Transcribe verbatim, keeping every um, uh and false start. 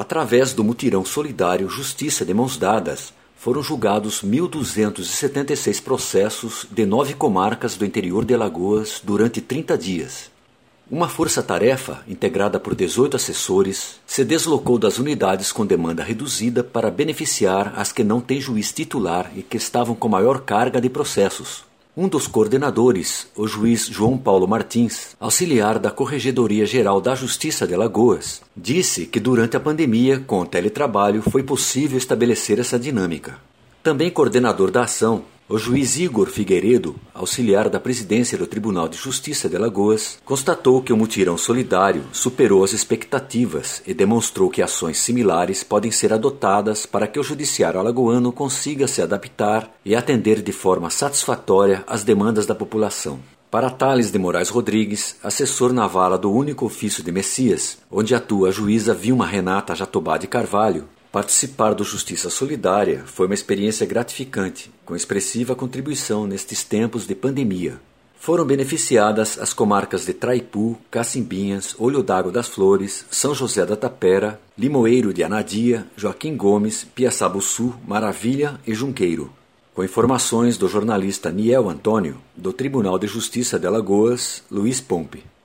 Através do mutirão solidário Justiça de Mãos Dadas, foram julgados mil duzentos e setenta e seis processos de nove comarcas do interior de Alagoas durante trinta dias. Uma força-tarefa, integrada por dezoito assessores, se deslocou das unidades com demanda reduzida para beneficiar as que não têm juiz titular e que estavam com maior carga de processos. Um dos coordenadores, o juiz João Paulo Martins, auxiliar da Corregedoria Geral da Justiça de Alagoas, disse que durante a pandemia, com o teletrabalho, foi possível estabelecer essa dinâmica. Também coordenador da ação, o juiz Igor Figueiredo, auxiliar da presidência do Tribunal de Justiça de Alagoas, constatou que o mutirão solidário superou as expectativas e demonstrou que ações similares podem ser adotadas para que o judiciário alagoano consiga se adaptar e atender de forma satisfatória às demandas da população. Para Thales de Moraes Rodrigues, assessor na vara do único ofício de Messias, onde atua a juíza Vilma Renata Jatobá de Carvalho, participar do Justiça Solidária foi uma experiência gratificante, com expressiva contribuição nestes tempos de pandemia. Foram beneficiadas as comarcas de Traipu, Cacimbinhas, Olho d'Água das Flores, São José da Tapera, Limoeiro de Anadia, Joaquim Gomes, Piaçabuçu, Maravilha e Junqueiro. Com informações do jornalista Niel Antônio, do Tribunal de Justiça de Alagoas, Luiz Pompe.